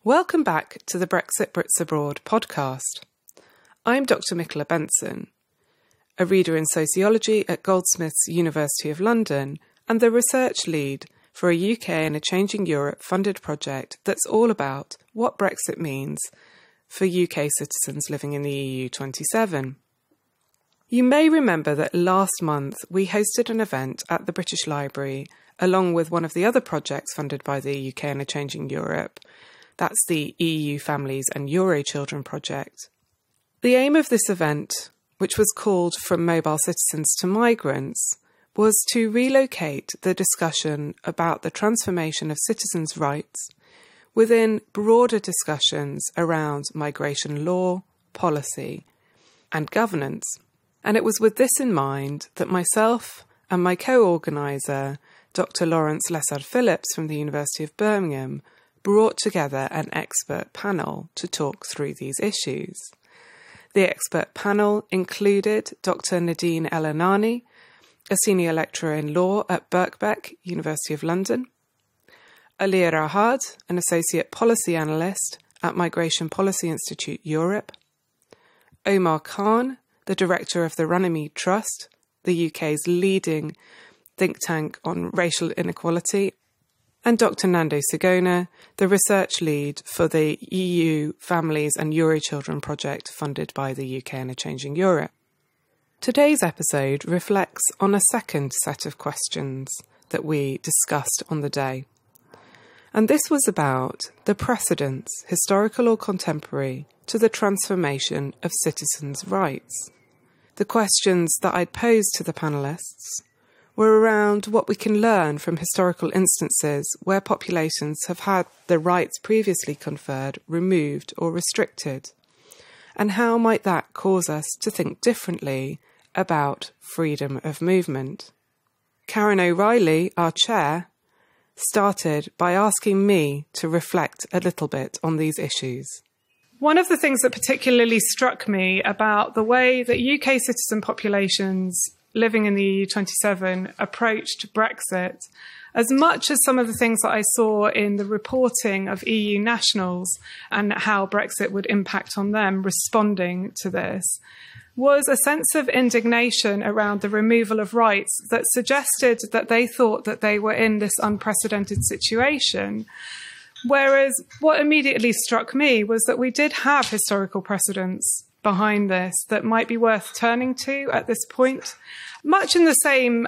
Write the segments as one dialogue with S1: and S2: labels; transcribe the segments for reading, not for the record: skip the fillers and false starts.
S1: Welcome back to the Brexit Brits Abroad podcast. I'm Dr. Michaela Benson, a reader in sociology at Goldsmiths University of London and the research lead for a UK and a Changing Europe funded project that's all about what Brexit means for UK citizens living in the EU 27. You may remember that last month we hosted an event at the British Library along with one of the other projects funded by the UK and a Changing Europe. That's the EU Families and Euro Children project. The aim of this event, which was called From Mobile Citizens to Migrants, was to relocate the discussion about the transformation of citizens' rights within broader discussions around migration law, policy, and governance. And it was with this in mind that myself and my co-organiser, Dr. Lawrence Lessard-Phillips from the University of Birmingham, brought together an expert panel to talk through these issues. The expert panel included Dr. Nadine El-Anani, a senior lecturer in law at Birkbeck, University of London, Aliya Rahad, an associate policy analyst at Migration Policy Institute Europe, Omar Khan, the director of the Runnymede Trust, the UK's leading think tank on racial inequality, and Dr. Nando Sigona, the research lead for the EU Families and Euro Children project funded by the UK and a Changing Europe. Today's episode reflects on a second set of questions that we discussed on the day. And this was about the precedents, historical or contemporary, to the transformation of citizens' rights. The questions that I'd posed to the panellists were around what we can learn from historical instances where populations have had their rights previously conferred removed or restricted, and how might that cause us to think differently about freedom of movement. Karen O'Reilly, our chair, started by asking me to reflect a little bit on these issues. One of the things that particularly struck me about the way that UK citizen populations living in the EU 27 approached Brexit, as much as some of the things that I saw in the reporting of EU nationals and how Brexit would impact on them responding to this, was a sense of indignation around the removal of rights that suggested that they thought that they were in this unprecedented situation. Whereas what immediately struck me was that we did have historical precedents behind this that might be worth turning to at this point. Much in the same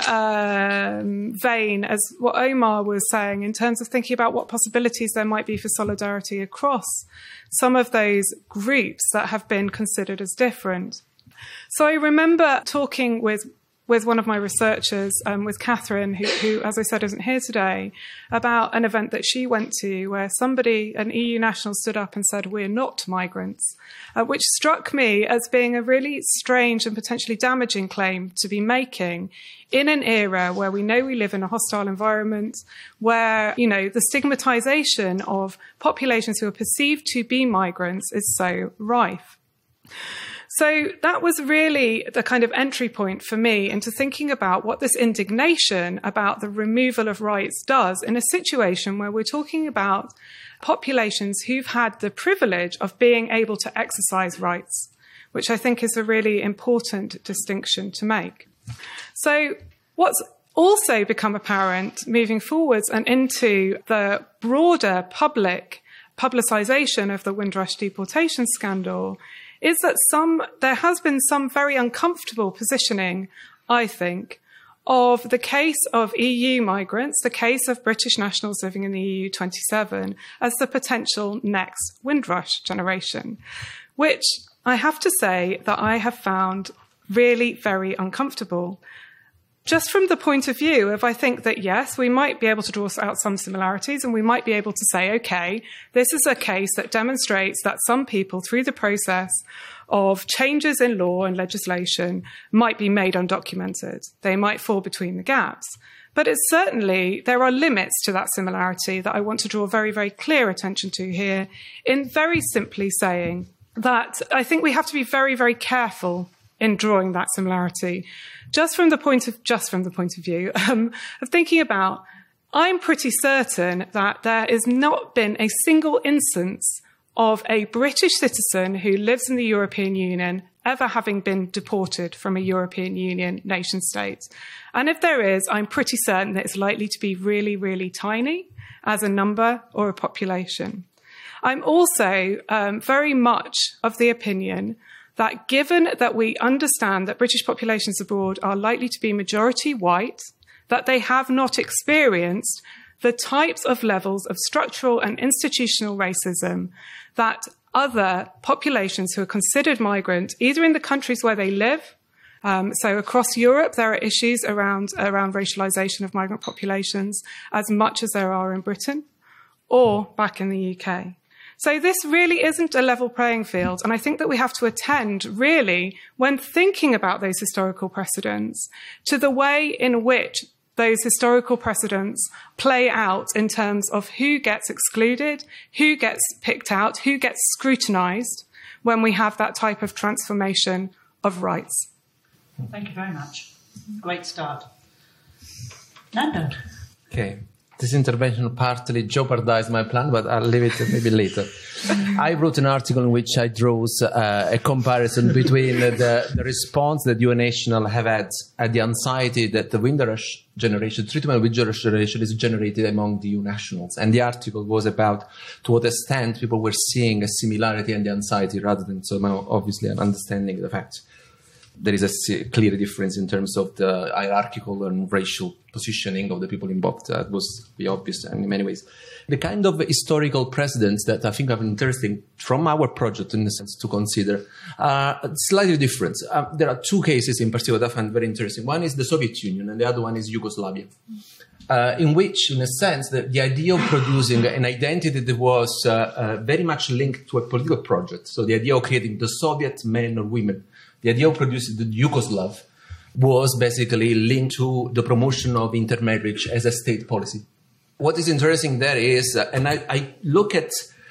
S1: vein as what Omar was saying in terms of thinking about what possibilities there might be for solidarity across some of those groups that have been considered as different. So I remember talking with one of my researchers, with Catherine, who, as I said, isn't here today, about an event that she went to where an EU national, stood up and said, "We're not migrants," which struck me as being a really strange and potentially damaging claim to be making in an era where we know we live in a hostile environment, where, the stigmatization of populations who are perceived to be migrants is so rife. So that was really the kind of entry point for me into thinking about what this indignation about the removal of rights does in a situation where we're talking about populations who've had the privilege of being able to exercise rights, which I think is a really important distinction to make. So what's also become apparent moving forwards and into the broader publicisation of the Windrush deportation scandal is that there has been some very uncomfortable positioning, I think, of the case of EU migrants, the case of British nationals living in the EU 27, as the potential next Windrush generation, which I have to say that I have found really very uncomfortable. Just from the point of view of, I think that, yes, we might be able to draw out some similarities and we might be able to say, okay, this is a case that demonstrates that some people, through the process of changes in law and legislation, might be made undocumented. They might fall between the gaps. But there are limits to that similarity that I want to draw very, very clear attention to here, in very simply saying that I think we have to be very, very careful in drawing that similarity, just from the point of view of thinking about I'm pretty certain that there has not been a single instance of a British citizen who lives in the European Union ever having been deported from a European Union nation state. And if there is, I'm pretty certain that it's likely to be really, really tiny as a number or a population. I'm also very much of the opinion that given that we understand that British populations abroad are likely to be majority white, that they have not experienced the types of levels of structural and institutional racism that other populations who are considered migrant, either in the countries where they live, so across Europe, there are issues around racialization of migrant populations as much as there are in Britain, or back in the UK. So this really isn't a level playing field. And I think that we have to attend, really, when thinking about those historical precedents, to the way in which those historical precedents play out in terms of who gets excluded, who gets picked out, who gets scrutinized when we have that type of transformation of rights.
S2: Thank you very much. Great start. Nando.
S3: Okay. This intervention partly jeopardized my plan, but I'll leave it maybe later. I wrote an article in which I drew a comparison between the response that UN National have had at the anxiety that the Windrush generation, treatment of Windrush generation is generated among the EU nationals. And the article was about to what extent people were seeing a similarity in the anxiety rather than somehow obviously an understanding of the fact. There is a clear difference in terms of the hierarchical and racial positioning of the people involved. That was the obvious in many ways. The kind of historical precedents that I think are interesting from our project, in a sense, to consider are slightly different. There are two cases in particular that I find very interesting. One is the Soviet Union and the other one is Yugoslavia, in which, in a sense, the idea of producing an identity that was very much linked to a political project, so the idea of creating the Soviet men or women, the idea of producing the Yugoslav was basically linked to the promotion of intermarriage as a state policy. What is interesting there is, and I look at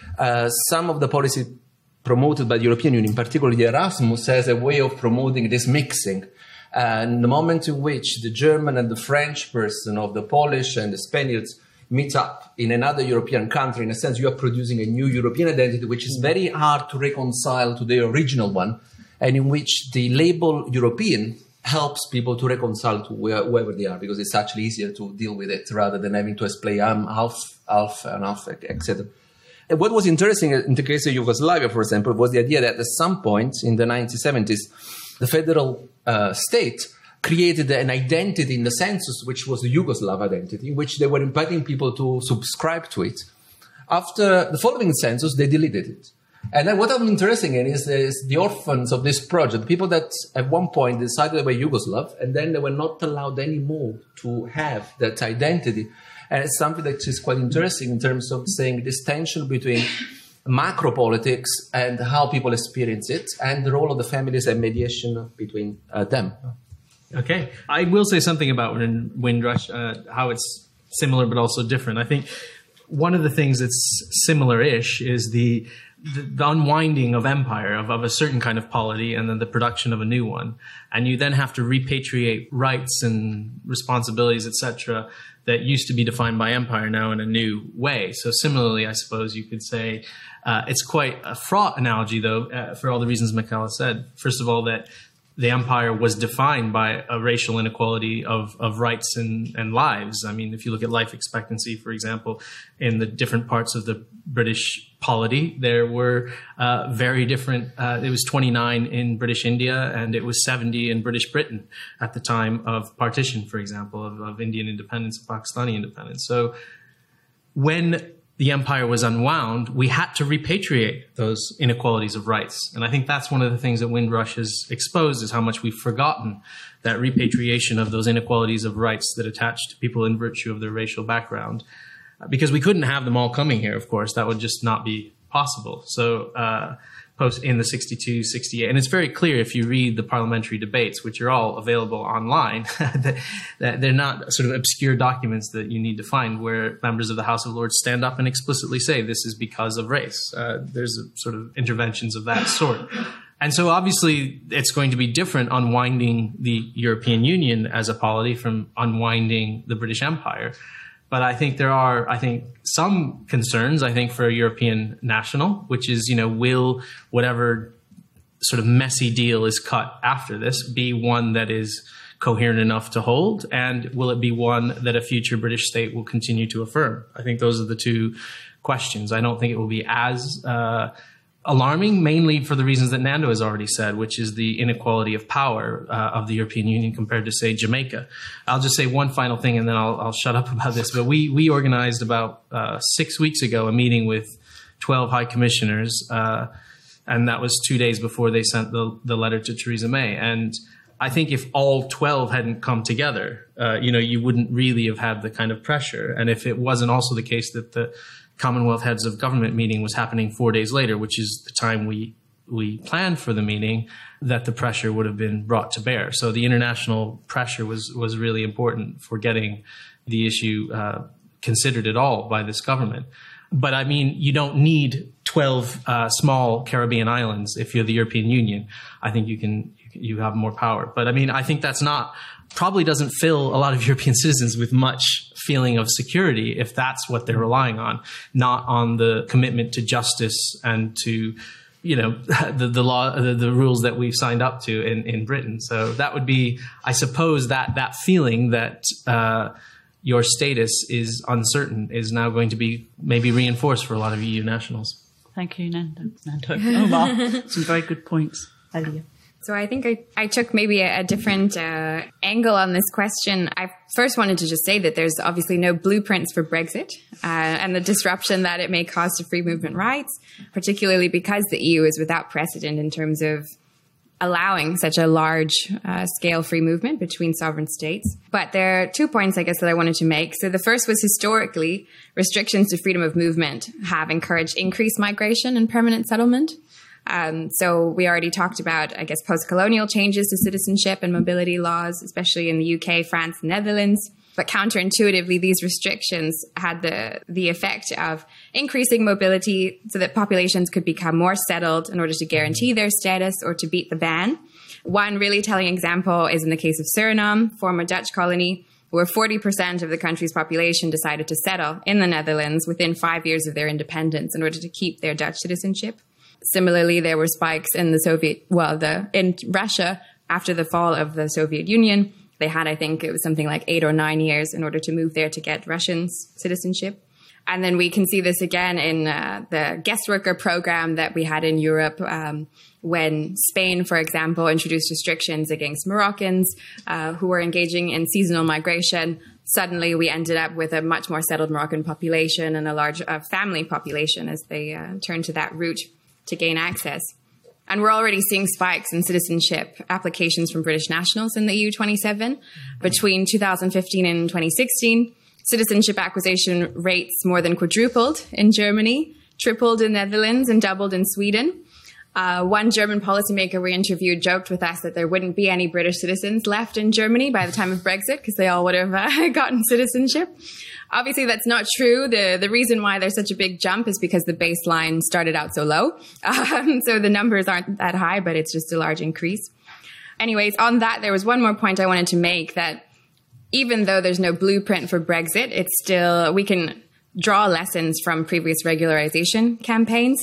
S3: some of the policy promoted by the European Union, particularly Erasmus, as a way of promoting this mixing. And the moment in which the German and the French person, of the Polish and the Spaniards meet up in another European country, in a sense, you are producing a new European identity, which is very hard to reconcile to the original one, and in which the label European helps people to reconcile to wherever they are, because it's actually easier to deal with it rather than having to explain I'm half, etc. And what was interesting in the case of Yugoslavia, for example, was the idea that at some point in the 1970s, the federal state created an identity in the census, which was the Yugoslav identity, in which they were inviting people to subscribe to it. After the following census, they deleted it. And then what I'm interested in is the orphans of this project, people that at one point decided they were Yugoslav, and then they were not allowed anymore to have that identity. And it's something that is quite interesting in terms of saying this tension between macro politics and how people experience it, and the role of the families and mediation between them.
S4: Okay. I will say something about Windrush, how it's similar but also different. I think one of the things that's similar-ish is the unwinding of empire, of a certain kind of polity, and then the production of a new one. And you then have to repatriate rights and responsibilities, etc., that used to be defined by empire now in a new way. So similarly, I suppose you could say it's quite a fraught analogy, though, for all the reasons Michaela said. First of all, that the empire was defined by a racial inequality of rights and lives. I mean, if you look at life expectancy, for example, in the different parts of the British polity, there were very different. It was 29 in British India, and it was 70 in British Britain at the time of partition, for example, of Indian independence, Pakistani independence. So when the empire was unwound, we had to repatriate those inequalities of rights. And I think that's one of the things that Windrush has exposed, is how much we've forgotten that repatriation of those inequalities of rights that attach to people in virtue of their racial background. Because we couldn't have them all coming here, of course. That would just not be possible. So post in the 62, 68. And it's very clear if you read the parliamentary debates, which are all available online, that they're not sort of obscure documents that you need to find, where members of the House of Lords stand up and explicitly say this is because of race. There's sort of interventions of that sort. And so obviously it's going to be different unwinding the European Union as a polity from unwinding the British Empire. But I think there are, some concerns, for a European national, which is, will whatever sort of messy deal is cut after this be one that is coherent enough to hold? And will it be one that a future British state will continue to affirm? I think those are the two questions. I don't think it will be as alarming, mainly for the reasons that Nando has already said, which is the inequality of power of the European Union compared to, say, Jamaica. I'll just say one final thing, and then I'll shut up about this. But we organized about 6 weeks ago a meeting with 12 high commissioners, and that was 2 days before they sent the letter to Theresa May. And I think if all 12 hadn't come together, you wouldn't really have had the kind of pressure. And if it wasn't also the case that the Commonwealth Heads of Government meeting was happening 4 days later, which is the time we planned for the meeting, that the pressure would have been brought to bear. So the international pressure was really important for getting the issue considered at all by this government. But I mean, you don't need 12 small Caribbean islands if you're the European Union. I think you have more power. But I mean, I think that's probably doesn't fill a lot of European citizens with much feeling of security if that's what they're relying on, not on the commitment to justice and to, the law, the rules that we've signed up to in Britain. So that would be, I suppose, that feeling that your status is uncertain is now going to be maybe reinforced for a lot of EU nationals.
S2: Thank you, Nando. Omar, some very good points. Elia.
S5: So I think I took maybe a different angle on this question. I first wanted to just say that there's obviously no blueprints for Brexit and the disruption that it may cause to free movement rights, particularly because the EU is without precedent in terms of allowing such a large scale free movement between sovereign states. But there are 2 points, I guess, that I wanted to make. So the first was historically, restrictions to freedom of movement have encouraged increased migration and permanent settlement. So we already talked about, I guess, post-colonial changes to citizenship and mobility laws, especially in the UK, France, and Netherlands. But counterintuitively, these restrictions had the effect of increasing mobility so that populations could become more settled in order to guarantee their status or to beat the ban. One really telling example is in the case of Suriname, former Dutch colony, where 40% of the country's population decided to settle in the Netherlands within 5 years of their independence in order to keep their Dutch citizenship. Similarly, there were spikes in in Russia after the fall of the Soviet Union. They had, I think it was something like 8 or 9 years in order to move there to get Russian citizenship. And then we can see this again in the guest worker program that we had in Europe when Spain, for example, introduced restrictions against Moroccans who were engaging in seasonal migration. Suddenly, we ended up with a much more settled Moroccan population and a large family population as they turned to that route to gain access. And we're already seeing spikes in citizenship applications from British nationals in the EU27. Between 2015 and 2016, citizenship acquisition rates more than quadrupled in Germany, tripled in Netherlands, and doubled in Sweden. One German policymaker we interviewed joked with us that there wouldn't be any British citizens left in Germany by the time of Brexit because they all would have gotten citizenship. Obviously, that's not true. The reason why there's such a big jump is because the baseline started out so low. So the numbers aren't that high, but it's just a large increase. Anyways, on that, there was one more point I wanted to make, that even though there's no blueprint for Brexit, it's still, we can draw lessons from previous regularization campaigns.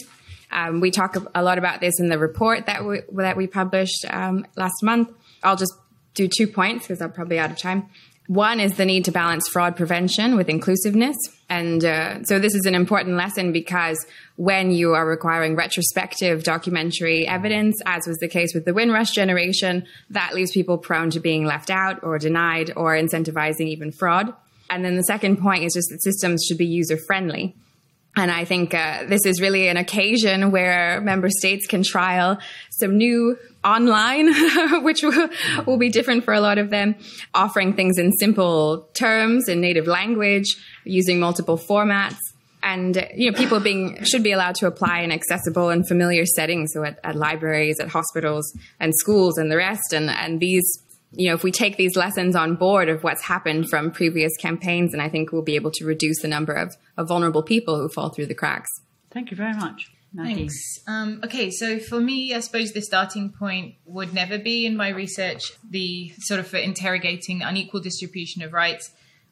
S5: We talk a lot about this in the report that we published last month. I'll just do 2 points because I'm probably out of time. One is the need to balance fraud prevention with inclusiveness. And so this is an important lesson because when you are requiring retrospective documentary evidence, as was the case with the Windrush generation, that leaves people prone to being left out or denied or incentivizing even fraud. And then the second point is just that systems should be user-friendly. And I think this is really an occasion where member states can trial some new online, which will be different for a lot of them, offering things in simple terms, in native language, using multiple formats. And, people should be allowed to apply in accessible and familiar settings. So at libraries, at hospitals and schools and the rest. And these, if we take these lessons on board of what's happened from previous campaigns, and I think we'll be able to reduce the number of vulnerable people who fall through the cracks.
S2: Thank you very much. Nadine.
S6: Thanks. Okay, so for me, I suppose the starting point would never be in my research the sort of for interrogating unequal distribution of rights.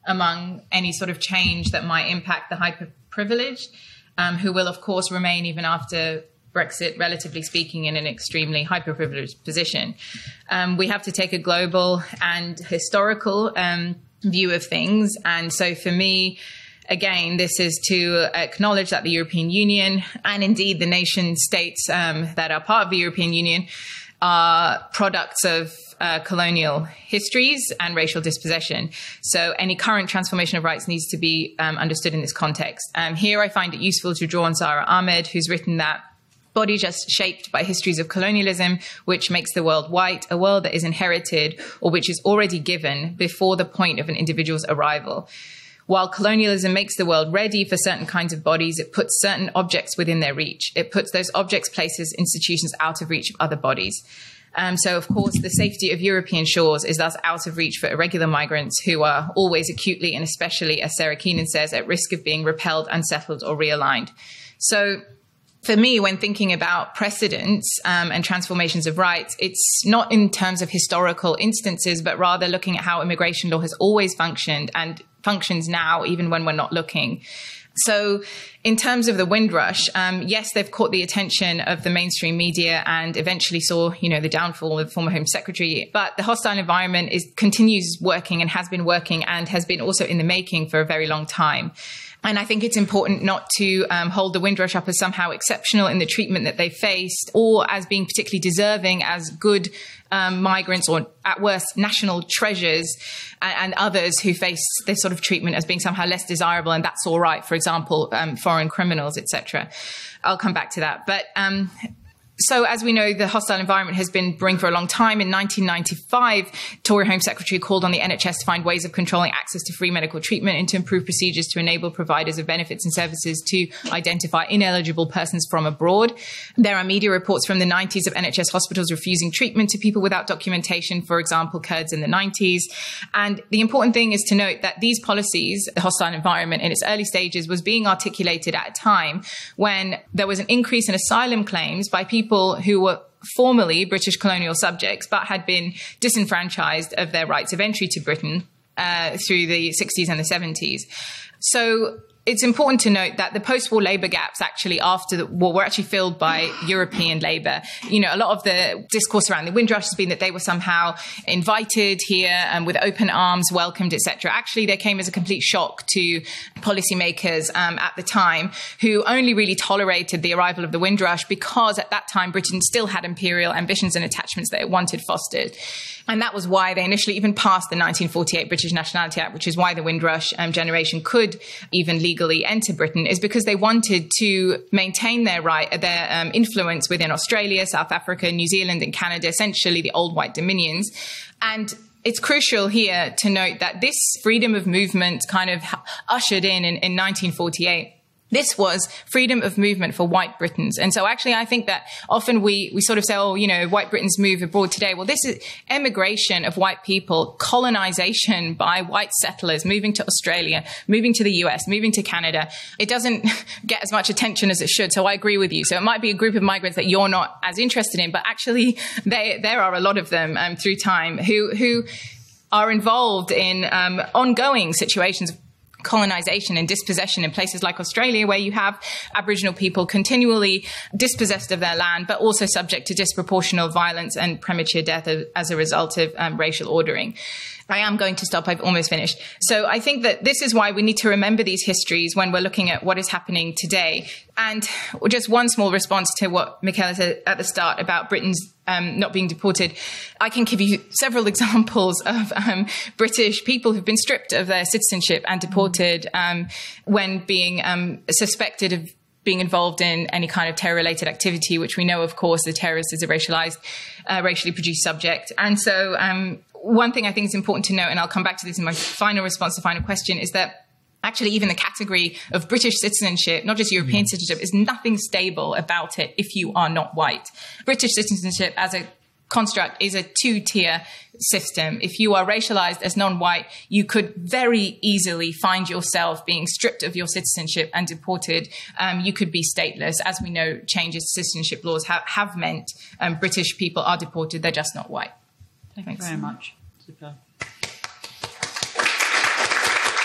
S6: among any sort of change that might impact the hyper-privileged, who will, of course, remain even after Brexit, relatively speaking, in an extremely hyper-privileged position. We have to take a global and historical view of things. And so for me, again, this is to acknowledge that the European Union and indeed the nation states that are part of the European Union are products of colonial histories and racial dispossession. So any current transformation of rights needs to be understood in this context. Here I find it useful to draw on Sara Ahmed, who's written that bodies are shaped by histories of colonialism, which makes the world white, a world that is inherited or which is already given before the point of an individual's arrival. While colonialism makes the world ready for certain kinds of bodies, it puts certain objects within their reach. It puts those objects, places, institutions out of reach of other bodies. So, of course, the safety of European shores is thus out of reach for irregular migrants who are always acutely and especially, as Sarah Keenan says, at risk of being repelled, unsettled or realigned. So, for me, when thinking about precedents and transformations of rights, it's not in terms of historical instances, but rather looking at how immigration law has always functioned and functions now, even when we're not looking. So in terms of the Windrush, yes, they've caught the attention of the mainstream media and eventually saw, the downfall of the former Home Secretary. But the hostile environment continues working and has been working and has been also in the making for a very long time. And I think it's important not to hold the Windrush up as somehow exceptional in the treatment that they faced or as being particularly deserving as good migrants or at worst national treasures and others who face this sort of treatment as being somehow less desirable and that's all right. For example, foreign criminals, etc. I'll come back to that. But so as we know, the hostile environment has been brewing for a long time. In 1995, Tory Home Secretary called on the NHS to find ways of controlling access to free medical treatment and to improve procedures to enable providers of benefits and services to identify ineligible persons from abroad. There are media reports from the 90s of NHS hospitals refusing treatment to people without documentation, for example, Kurds in the 90s. And the important thing is to note that these policies, the hostile environment in its early stages, was being articulated at a time when there was an increase in asylum claims by people who were formerly British colonial subjects but had been disenfranchised of their rights of entry to Britain through the 60s and the 70s. So it's important to note that the post-war labour gaps actually after the war were actually filled by European labour. A lot of the discourse around the Windrush has been that they were somehow invited here and with open arms, welcomed, etc. Actually, they came as a complete shock to policymakers at the time who only really tolerated the arrival of the Windrush because at that time Britain still had imperial ambitions and attachments that it wanted fostered. And that was why they initially even passed the 1948 British Nationality Act, which is why the Windrush generation could even legally enter Britain, is because they wanted to maintain their influence within Australia, South Africa, New Zealand and Canada, essentially the old white dominions. And it's crucial here to note that this freedom of movement kind of ushered in 1948. This was freedom of movement for white Britons. And so actually, I think that often we sort of say, white Britons move abroad today. Well, this is emigration of white people, colonization by white settlers, moving to Australia, moving to the US, moving to Canada. It doesn't get as much attention as it should. So I agree with you. So it might be a group of migrants that you're not as interested in, but actually there are a lot of them through time who are involved in ongoing situations of colonization and dispossession in places like Australia, where you have Aboriginal people continually dispossessed of their land, but also subject to disproportional violence and premature death as a result of racial ordering. I am going to stop. I've almost finished. So I think that this is why we need to remember these histories when we're looking at what is happening today. And just one small response to what Michaela said at the start about Britain's not being deported. I can give you several examples of British people who've been stripped of their citizenship and deported when being suspected of being involved in any kind of terror-related activity, which we know, of course, the terrorist is a racially produced subject. And so one thing I think is important to note, and I'll come back to this in my final response to the final question, is that actually even the category of British citizenship, not just European citizenship, is nothing stable about it if you are not white. British citizenship as a construct is a two-tier system. If you are racialized as non-white, you could very easily find yourself being stripped of your citizenship and deported. You could be stateless. As we know, changes to citizenship laws have meant British people are deported. They're just not white.
S2: Thank you very much. Super.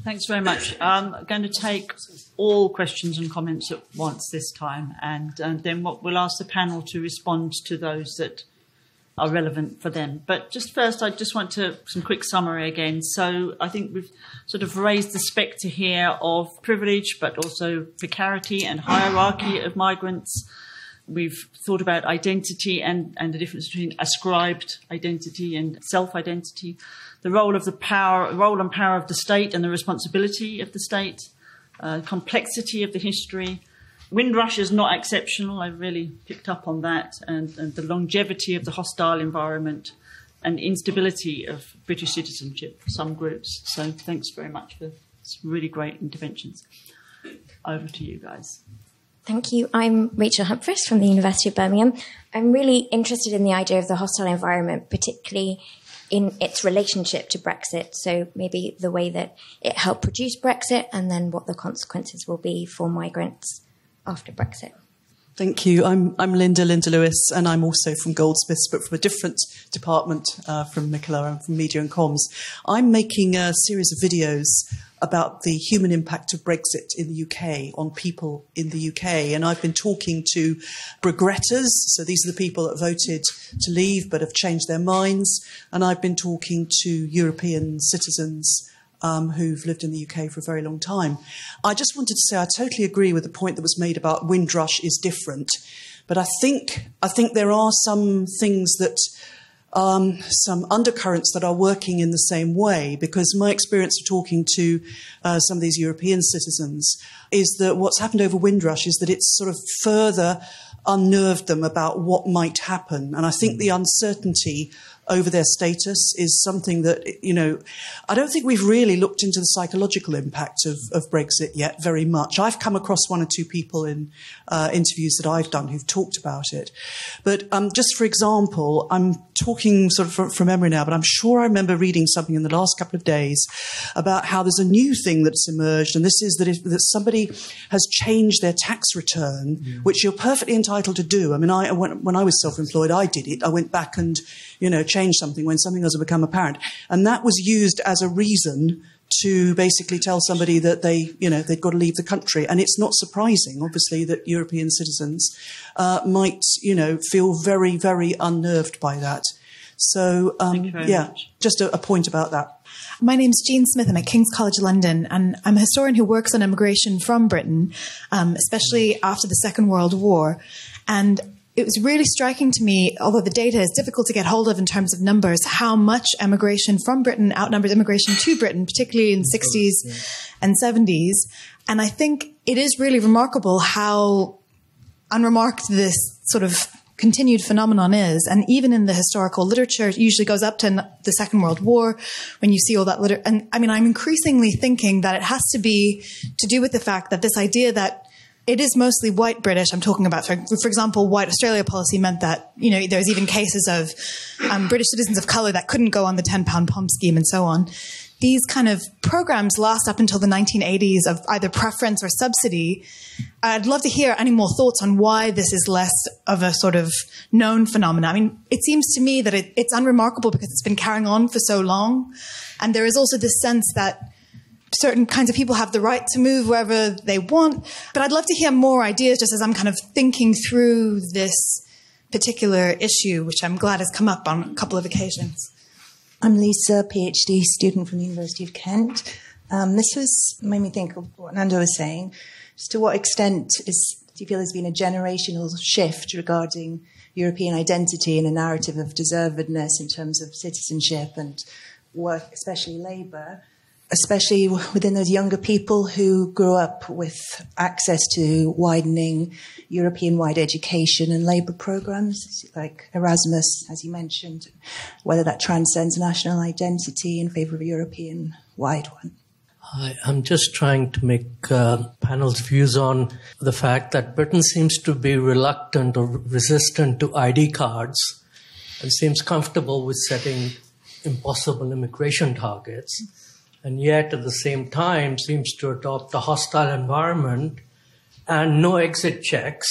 S2: Thanks very much. I'm going to take all questions and comments at once this time, and then we'll ask the panel to respond to those that are relevant for them. But just first, I just want some quick summary again. So I think we've sort of raised the spectre here of privilege, but also precarity and hierarchy of migrants. We've thought about identity and the difference between ascribed identity and self-identity, the role and power of the state and the responsibility of the state, complexity of the history. Windrush is not exceptional. I really picked up on that, and the longevity of the hostile environment and instability of British citizenship for some groups. So thanks very much for some really great interventions. Over to you guys.
S7: Thank you. I'm Rachel Humphries from the University of Birmingham. I'm really interested in the idea of the hostile environment, particularly in its relationship to Brexit. So maybe the way that it helped produce Brexit and then what the consequences will be for migrants after Brexit.
S8: Thank you. I'm Linda Lewis, and I'm also from Goldsmiths, but from a different department from Nicola. I'm from Media and Comms. I'm making a series of videos about the human impact of Brexit in the UK on people in the UK. And I've been talking to regretters, so these are the people that voted to leave but have changed their minds. And I've been talking to European citizens who've lived in the UK for a very long time. I just wanted to say I totally agree with the point that was made about Windrush is different. But I think there are some things that some undercurrents that are working in the same way, because my experience of talking to some of these European citizens is that what's happened over Windrush is that it's sort of further unnerved them about what might happen. And I think the uncertainty over their status is something that, I don't think we've really looked into the psychological impact of Brexit yet very much. I've come across one or two people in interviews that I've done who've talked about it. But just for example, I'm talking sort of from memory now, but I'm sure I remember reading something in the last couple of days about how there's a new thing that's emerged, and this is that somebody has changed their tax return, which you're perfectly entitled to do. I mean, when I was self-employed, I did it. I went back and, changed something when something has become apparent. And that was used as a reason to basically tell somebody that they've got to leave the country. And it's not surprising, obviously, that European citizens might, feel very, very unnerved by that. So, just a point about that.
S9: My name's Jean Smith. I'm at King's College London, and I'm a historian who works on immigration from Britain, especially after the Second World War. And it was really striking to me, although the data is difficult to get hold of in terms of numbers, how much emigration from Britain outnumbers immigration to Britain, particularly in the 60s and 70s. And I think it is really remarkable how unremarked this sort of continued phenomenon is. And even in the historical literature, it usually goes up to the Second World War when you see all that literature. And I mean, I'm increasingly thinking that it has to be to do with the fact that this idea that it is mostly white British. I'm talking about, for example, white Australia policy meant that, there's even cases of British citizens of colour that couldn't go on the £10 POM scheme and so on. These kind of programs last up until the 1980s of either preference or subsidy. I'd love to hear any more thoughts on why this is less of a sort of known phenomenon. I mean, it seems to me that it's unremarkable because it's been carrying on for so long. And there is also this sense that certain kinds of people have the right to move wherever they want. But I'd love to hear more ideas just as I'm kind of thinking through this particular issue, which I'm glad has come up on a couple of occasions.
S10: I'm Lisa, PhD student from the University of Kent. This made me think of what Nando was saying. Just to what extent do you feel there's been a generational shift regarding European identity and a narrative of deservedness in terms of citizenship and work, especially labour, especially within those younger people who grew up with access to widening European-wide education and labour programmes like Erasmus, as you mentioned, whether that transcends national identity in favour of a European-wide one?
S11: I'm just trying to make panel's views on the fact that Britain seems to be reluctant or resistant to ID cards and seems comfortable with setting impossible immigration targets, and yet at the same time seems to adopt a hostile environment and no exit checks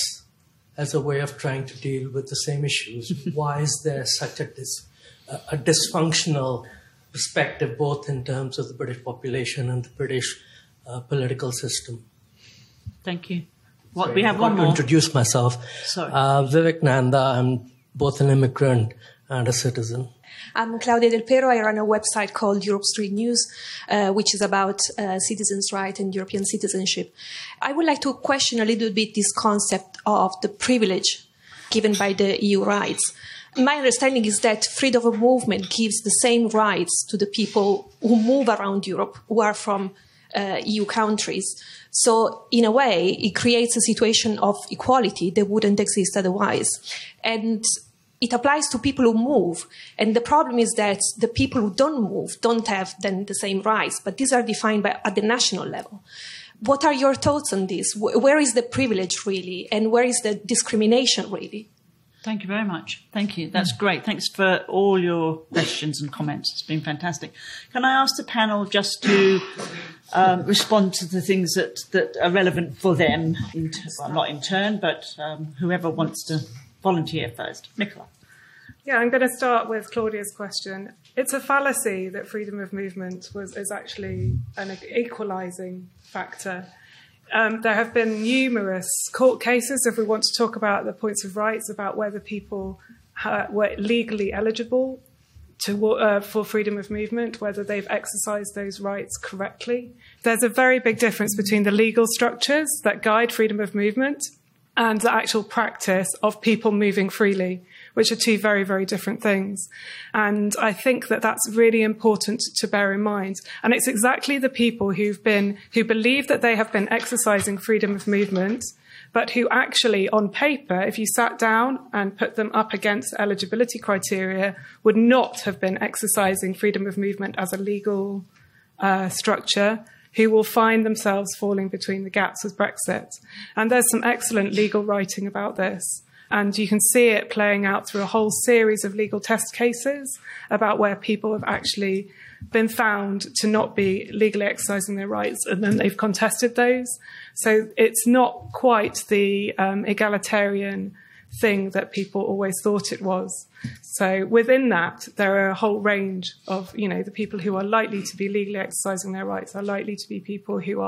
S11: as a way of trying to deal with the same issues. Why is there such a dysfunctional perspective, both in terms of the British population and the British political system.
S2: Thank you.
S11: We have one more. To introduce myself.
S2: Sorry.
S11: Vivek Nanda. I'm both an immigrant and a citizen.
S12: I'm Claudia Del Pero. I run a website called Europe Street News, which is about citizens' rights and European citizenship. I would like to question a little bit this concept of the privilege given by the EU rights. My understanding is that freedom of movement gives the same rights to the people who move around Europe, who are from EU countries. So, in a way, it creates a situation of equality that wouldn't exist otherwise. And it applies to people who move. And the problem is that the people who don't move don't have then the same rights, but these are defined at the national level. What are your thoughts on this? Where is the privilege really? And where is the discrimination really?
S2: Thank you very much. Thank you. That's great. Thanks for all your questions and comments. It's been fantastic. Can I ask the panel just to respond to the things that are relevant for them, not in turn, but whoever wants to volunteer first. Nicola.
S1: Yeah, I'm going to start with Claudia's question. It's a fallacy that freedom of movement is actually an equalising factor. There have been numerous court cases, if we want to talk about the points of rights, about whether people were legally eligible for freedom of movement, whether they've exercised those rights correctly. There's a very big difference between the legal structures that guide freedom of movement and the actual practice of people moving freely, which are two very, very different things. And I think that that's really important to bear in mind. And it's exactly the people who believe that they have been exercising freedom of movement, but who actually, on paper, if you sat down and put them up against eligibility criteria, would not have been exercising freedom of movement as a legal structure, who will find themselves falling between the gaps with Brexit. And there's some excellent legal writing about this. And you can see it playing out through a whole series of legal test cases about where people have actually been found to not be legally exercising their rights, and then they've contested those. So it's not quite the egalitarian thing that people always thought it was. So within that, there are a whole range of, the people who are likely to be legally exercising their rights are likely to be people who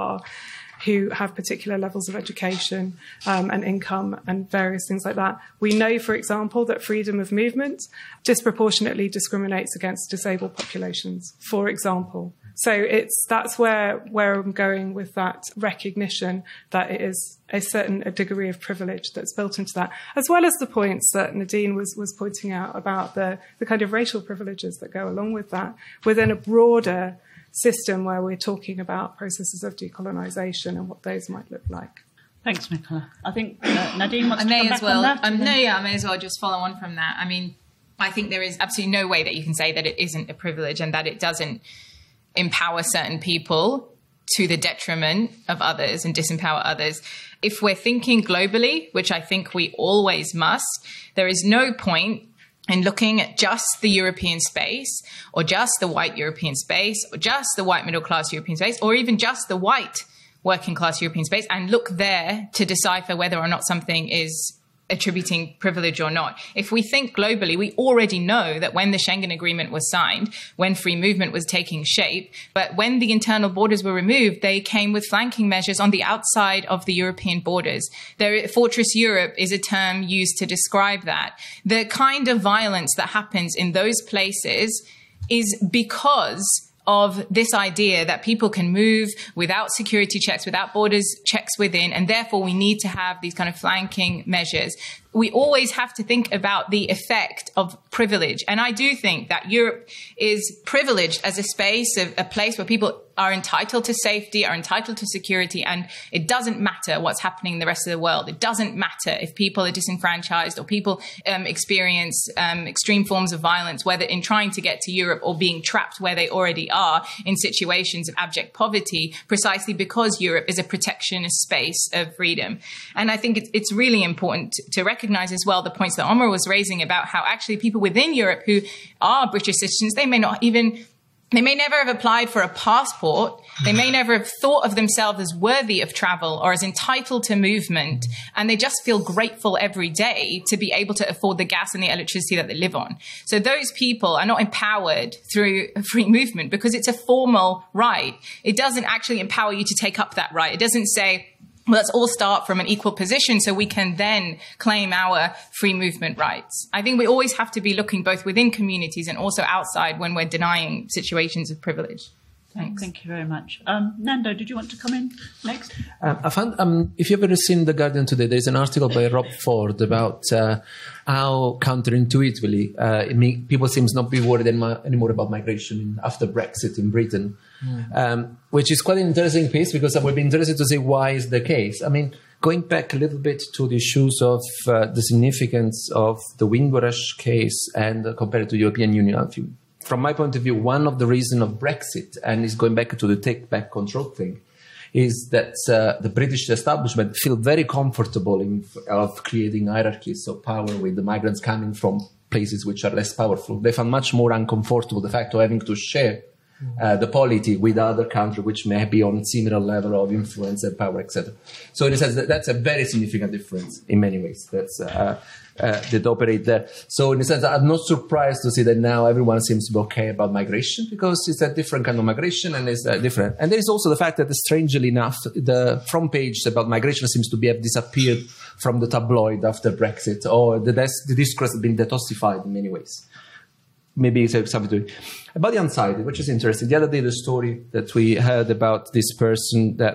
S1: have particular levels of education and income and various things like that. We know, for example, that freedom of movement disproportionately discriminates against disabled populations, for example. So that's where I'm going with that recognition that it is a degree of privilege that's built into that, as well as the points that Nadine was pointing out about the kind of racial privileges that go along with that within a broader system where we're talking about processes of decolonisation and what those might look like.
S2: Thanks, Nicola. I think Nadine wants to come back on that.
S6: I may as well just follow on from that. I mean, I think there is absolutely no way that you can say that it isn't a privilege and that it doesn't empower certain people to the detriment of others and disempower others. If we're thinking globally, which I think we always must, there is no point in looking at just the European space or just the white European space or just the white middle class European space or even just the white working class European space and look there to decipher whether or not something is attributing privilege or not. If we think globally, we already know that when the Schengen Agreement was signed, when free movement was taking shape, but when the internal borders were removed, they came with flanking measures on the outside of the European borders. Fortress Europe is a term used to describe that. The kind of violence that happens in those places is because of this idea that people can move without security checks, without borders checks within, and therefore we need to have these kind of flanking measures. We always have to think about the effect of privilege. And I do think that Europe is privileged as a space, a place where people are entitled to safety, are entitled to security, and it doesn't matter what's happening in the rest of the world. It doesn't matter if people are disenfranchised or people experience extreme forms of violence, whether in trying to get to Europe or being trapped where they already are in situations of abject poverty, precisely because Europe is a protectionist space of freedom. And I think it's really important to recognize as well the points that Omar was raising about how actually people within Europe who are British citizens, they may not even They may never have applied for a passport. They may never have thought of themselves as worthy of travel or as entitled to movement. And they just feel grateful every day to be able to afford the gas and the electricity that they live on. So those people are not empowered through free movement because it's a formal right. It doesn't actually empower you to take up that right. It doesn't say, well, let's all start from an equal position so we can then claim our free movement rights. I think we always have to be looking both within communities and also outside when we're denying situations of privilege. Thanks.
S2: Thank you very much. Nando, did you want to come in next?
S3: I found, if you've ever seen The Guardian today, there's an article by Rob Ford about how counterintuitively people seem not be worried anymore about migration after Brexit in Britain, which is quite an interesting piece because I would be interested to see why is the case. I mean, going back a little bit to the issues of the significance of the Windrush case and compared to the European Union, from my point of view, one of the reasons of Brexit, and it's going back to the take back control thing, is that the British establishment feel very comfortable of creating hierarchies of power with the migrants coming from places which are less powerful. They found much more uncomfortable the fact of having to share the polity with other countries which may be on similar level of influence and power, etc. So in a sense, that's a very significant difference in many ways. That's that operate there. So in a sense, I'm not surprised to see that now everyone seems to be okay about migration because it's a different kind of migration and it's different. And there is also the fact that, strangely enough, the front page about migration seems to have disappeared from the tabloid after Brexit, or the discourse has been detoxified in many ways. Maybe it's something to do. About the anxiety, which is interesting. The other day, the story that we heard about this person that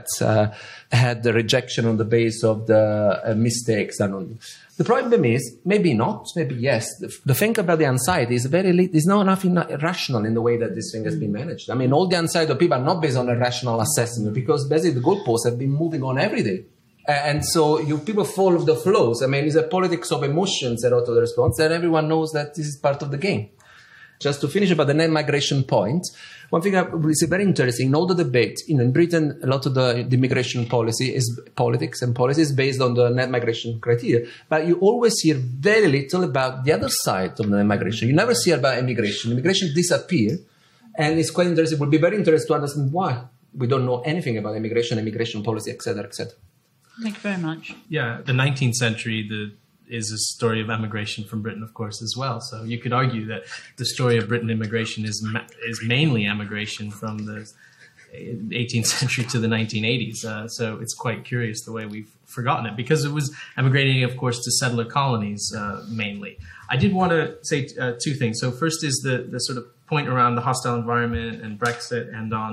S3: had the rejection on the basis of the mistakes done on. The problem is, maybe not, maybe yes. The thing about the anxiety is there's not nothing rational in the way that this thing has been managed. I mean, all the anxiety of people are not based on a rational assessment because basically the goalposts have been moving on every day. And so people follow the flows. I mean, it's a politics of emotions that auto the response, and everyone knows that this is part of the game. Just to finish about the net migration point, one thing that is very interesting, in all the debate, in Britain, a lot of the immigration policy is politics and policy is based on the net migration criteria. But you always hear very little about the other side of the net migration. You never see about immigration. Immigration disappears, and it's quite interesting. It would be very interesting to understand why we don't know anything about immigration policy, etc., etc.
S2: Thank you very much.
S4: Yeah, the 19th century, is a story of emigration from Britain, of course, as well. So you could argue that the story of Britain immigration is mainly emigration from the 18th century to the 1980s. So it's quite curious the way we've forgotten it, because it was emigrating, of course, to settler colonies mainly. I did want to say two things. So first is the sort of point around the hostile environment and Brexit and on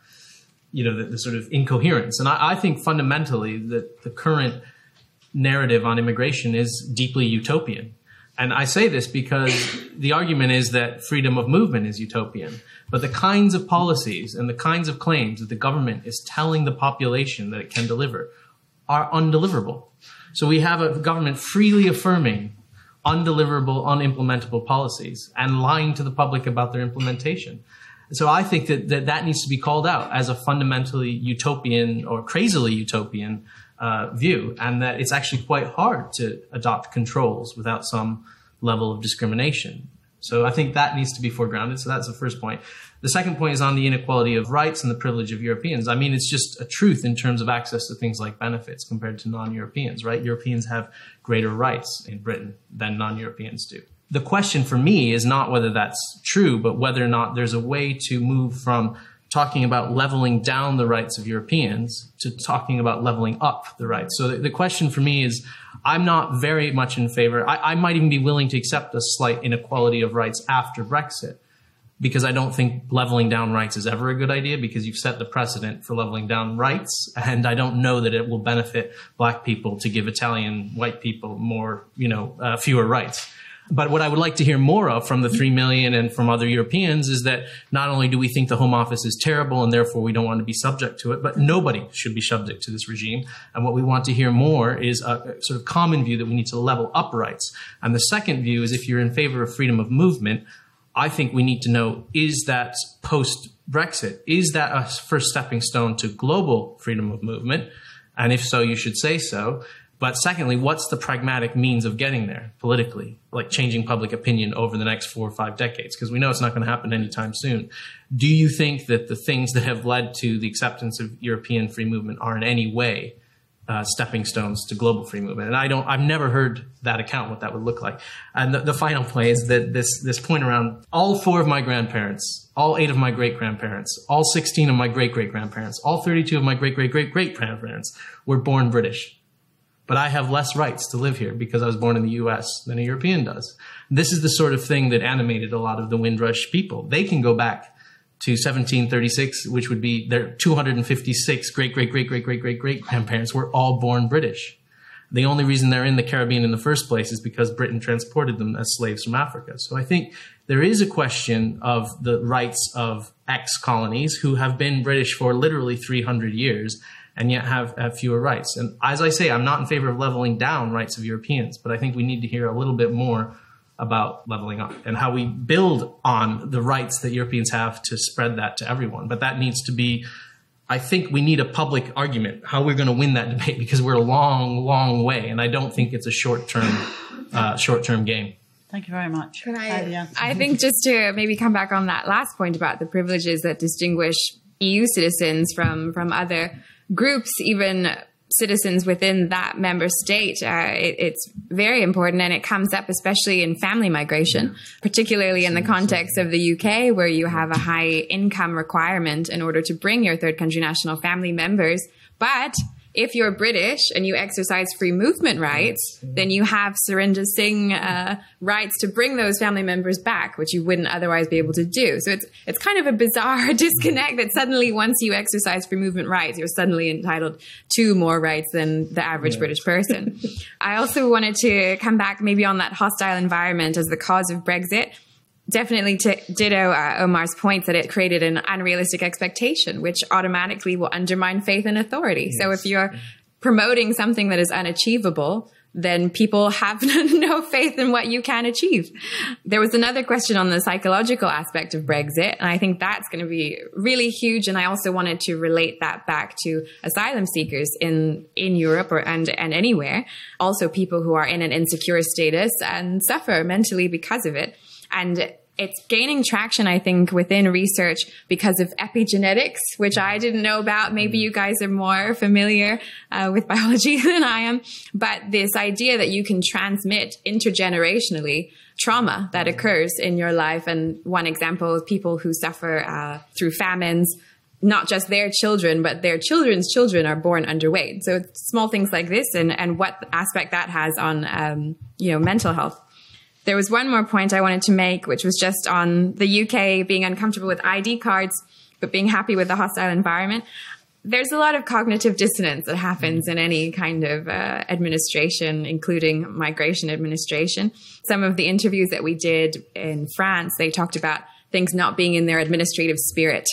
S4: the sort of incoherence. And I think fundamentally that the current narrative on immigration is deeply utopian. And I say this because the argument is that freedom of movement is utopian. But the kinds of policies and the kinds of claims that the government is telling the population that it can deliver are undeliverable. So we have a government freely affirming undeliverable, unimplementable policies and lying to the public about their implementation. So I think that needs to be called out as a fundamentally utopian or crazily utopian view, and that it's actually quite hard to adopt controls without some level of discrimination. So I think that needs to be foregrounded. So that's the first point. The second point is on the inequality of rights and the privilege of Europeans. I mean, it's just a truth in terms of access to things like benefits compared to non-Europeans, right? Europeans have greater rights in Britain than non-Europeans do. The question for me is not whether that's true, but whether or not there's a way to move from talking about leveling down the rights of Europeans to talking about leveling up the rights. So the question for me is, I'm not very much in favor. I might even be willing to accept a slight inequality of rights after Brexit, because I don't think leveling down rights is ever a good idea, because you've set the precedent for leveling down rights. And I don't know that it will benefit black people to give Italian white people more, fewer rights. But what I would like to hear more of from the 3 million and from other Europeans is that not only do we think the Home Office is terrible and therefore we don't want to be subject to it, but nobody should be subject to this regime. And what we want to hear more is a sort of common view that we need to level up rights. And the second view is, if you're in favor of freedom of movement, I think we need to know, is that post-Brexit, is that a first stepping stone to global freedom of movement? And if so, you should say so. But secondly, what's the pragmatic means of getting there politically, like changing public opinion over the next 4 or 5 decades? Because we know it's not going to happen anytime soon. Do you think that the things that have led to the acceptance of European free movement are in any way stepping stones to global free movement? And I've never heard that account, what that would look like. And the final point is that this point around all 4 of my grandparents, all 8 of my great-grandparents, all 16 of my great-great-grandparents, all 32 of my great-great-great-great-grandparents were born British. But I have less rights to live here because I was born in the US than a European does. This is the sort of thing that animated a lot of the Windrush people. They can go back to 1736, which would be their 256 great-great-great-great-great-great-grandparents were all born British. The only reason they're in the Caribbean in the first place is because Britain transported them as slaves from Africa. So I think there is a question of the rights of ex-colonies who have been British for literally 300 years and yet have fewer rights. And as I say, I'm not in favor of leveling down rights of Europeans, but I think we need to hear a little bit more about leveling up and how we build on the rights that Europeans have to spread that to everyone. But that needs to be, I think we need a public argument, how we're going to win that debate, because we're a long, long way. And I don't think it's a short-term game.
S2: Thank you very much.
S5: I think just to maybe come back on that last point about the privileges that distinguish EU citizens from other groups, even citizens within that member state, it's very important, and it comes up especially in family migration, particularly in the context of the UK, where you have a high income requirement in order to bring your third country national family members. But if you're British and you exercise free movement rights, then you have Surinder Singh rights to bring those family members back, which you wouldn't otherwise be able to do. So it's kind of a bizarre disconnect that suddenly once you exercise free movement rights, you're suddenly entitled to more rights than the average British person. I also wanted to come back maybe on that hostile environment as the cause of Brexit. Definitely to ditto Omar's point that it created an unrealistic expectation, which automatically will undermine faith in authority. Yes. So if you're promoting something that is unachievable, then people have no faith in what you can achieve. There was another question on the psychological aspect of Brexit, and I think that's going to be really huge. And I also wanted to relate that back to asylum seekers in Europe and anywhere. Also people who are in an insecure status and suffer mentally because of it. And it's gaining traction, I think, within research because of epigenetics, which I didn't know about. Maybe you guys are more familiar with biology than I am. But this idea that you can transmit intergenerationally trauma that occurs in your life. And one example is people who suffer through famines. Not just their children, but their children's children are born underweight. So it's small things like this and what aspect that has on mental health. There was one more point I wanted to make, which was just on the UK being uncomfortable with ID cards, but being happy with the hostile environment. There's a lot of cognitive dissonance that happens in any kind of administration, including migration administration. Some of the interviews that we did in France, they talked about things not being in their administrative spirit.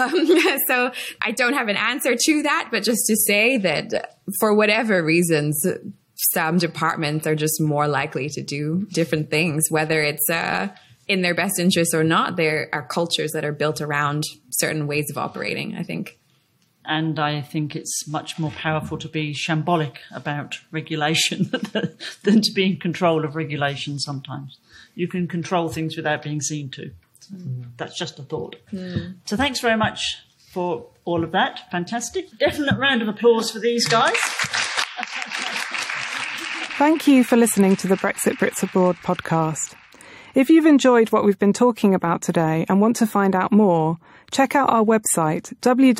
S5: So I don't have an answer to that, but just to say that for whatever reasons, some departments are just more likely to do different things, whether it's in their best interest or not. There are cultures that are built around certain ways of operating, I think.
S2: And I think it's much more powerful to be shambolic about regulation than to be in control of regulation sometimes. You can control things without being seen to. So that's just a thought. So thanks very much for all of that. Fantastic. Definite round of applause for these guys.
S1: Thank you for listening to the Brexit Brits Abroad podcast. If you've enjoyed what we've been talking about today and want to find out more, check out our website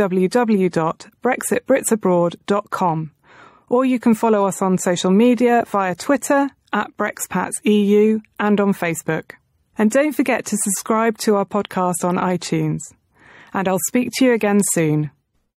S1: www.brexitbritsabroad.com, or you can follow us on social media via Twitter @BrexPatsEU and on Facebook. And don't forget to subscribe to our podcast on iTunes. And I'll speak to you again soon.